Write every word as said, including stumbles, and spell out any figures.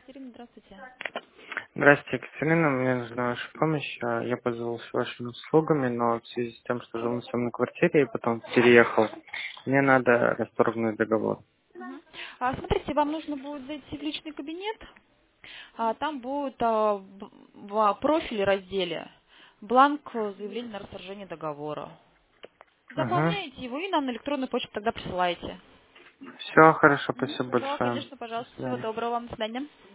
Екатерина, здравствуйте. Здравствуйте, Екатерина. Мне нужна ваша помощь. А, Я пользовался вашими услугами, но в связи с тем, что жил на съемной квартире и потом переехал, мне надо расторгнуть договор. Мгм. А, смотрите, вам нужно будет зайти в личный кабинет, а, там будет а, б- в профиле разделе бланк э, заявления на расторжение договора. Угу. Заполняете его и нам на электронную почту тогда присылаете. Все, хорошо, Мгм. спасибо Да, большое. конечно, До пожалуйста. Всего свидания. доброго вам. До свидания.